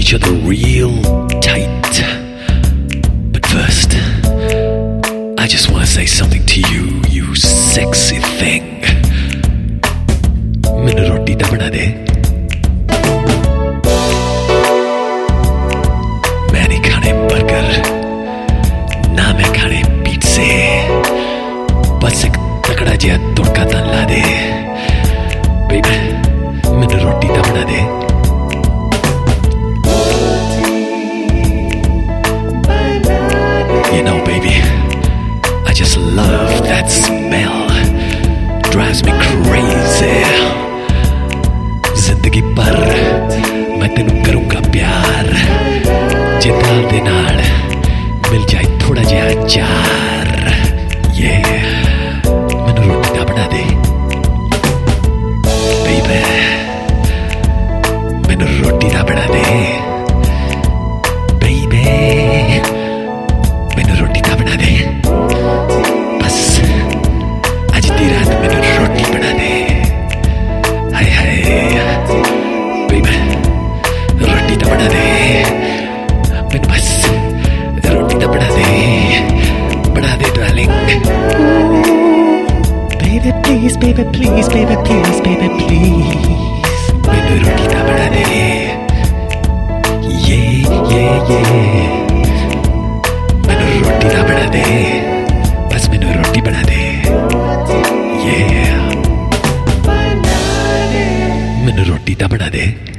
each other real tight. But first, I just want to say something to you, you sexy thing. मैनू रोटी दा बना दे. मैं नहीं खाने बर्गर, ना मैं खाने पिज़्ज़े. बस एक तकड़ा जिहा तुड़का तन ला दे. बेबी मैनू रोटी दा बना दे. You know, baby, I just love that smell. Drives me crazy. जिंदगी भर मैं तेनू करूंगा प्यार. जे दाल दे नाल मिल जाए थोड़ा जिहा अचार. मैनू रोटी दा बना दे. Baby, मैनू रोटी दा बना दे. Baby, मैनू रोटी दा बना दे. बस आज दी रात मैनू रोटी बना दे. हाय हाय बेबी, रोटी दा बना दे. मैनू बस रोटी दा बना दे. बना दे darling. Baby please, baby please, baby please, baby please. मैनू रोटी दा बना दे. रोटी दा बना दे. बस मैनू रोटी बना दे. मैनू रोटी दा बना दे.